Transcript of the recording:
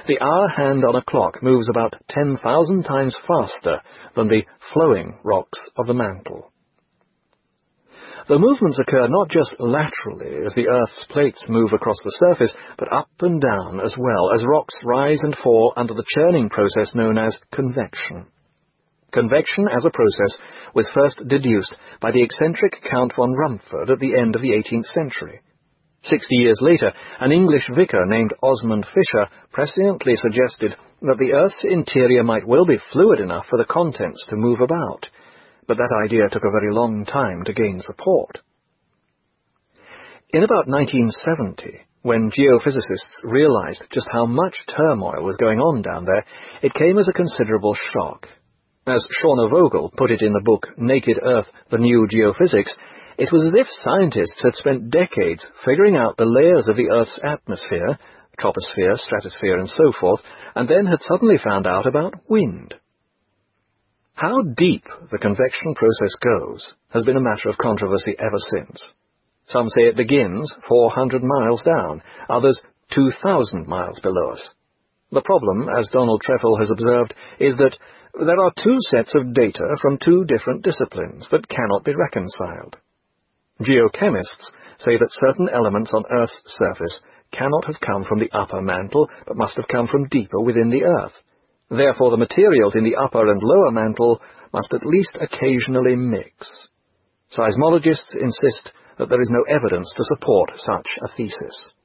The hour hand on a clock moves about 10,000 times faster than the flowing rocks of the mantle. The movements occur not just laterally as the Earth's plates move across the surface, but up and down as well, as rocks rise and fall under the churning process known as convection. Convection as a process was first deduced by the eccentric Count von Rumford at the end of the 18th century. 60 years later, an English vicar named Osmond Fisher presciently suggested that the Earth's interior might well be fluid enough for the contents to move about, but that idea took a very long time to gain support. In about 1970, when geophysicists realized just how much turmoil was going on down there, it came as a considerable shock. As Shauna Vogel put it in the book Naked Earth, The New Geophysics, it was as if scientists had spent decades figuring out the layers of the Earth's atmosphere, troposphere, stratosphere, and so forth, and then had suddenly found out about wind. How deep the convection process goes has been a matter of controversy ever since. Some say it begins 400 miles down, others 2,000 miles below us. The problem, as Donald Trefil has observed, is that there are two sets of data from two different disciplines that cannot be reconciled. Geochemists say that certain elements on Earth's surface cannot have come from the upper mantle, but must have come from deeper within the Earth. Therefore, the materials in the upper and lower mantle must at least occasionally mix. Seismologists insist that there is no evidence to support such a thesis.